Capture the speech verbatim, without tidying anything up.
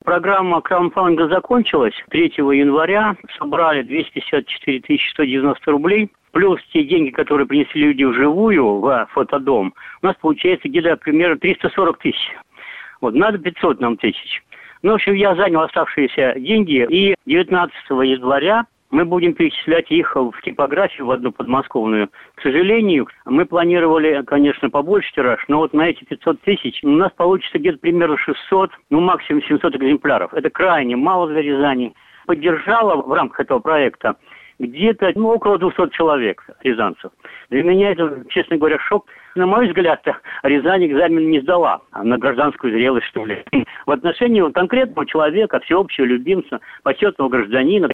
Программа краудфандинга закончилась третьего января. Собрали двести пятьдесят четыре тысячи сто девяносто рублей. Плюс те деньги, которые принесли люди вживую в фотодом. У нас получается где-то примерно триста сорок тысяч. Вот, надо пятьсот нам тысяч. Ну, в общем, я занял оставшиеся деньги. И девятнадцатого января мы будем перечислять их в типографию, в одну подмосковную. К сожалению, мы планировали, конечно, побольше тираж, но вот на эти пятьсот тысяч у нас получится где-то примерно шестьсот, ну максимум семьсот экземпляров. Это крайне мало для Рязани. Поддержала в рамках этого проекта где-то ну, около двухсот человек рязанцев. Для меня это, честно говоря, шок. На мой взгляд, Рязань экзамен не сдала на гражданскую зрелость, что ли. В отношении конкретного человека, всеобщего любимца, почетного гражданина.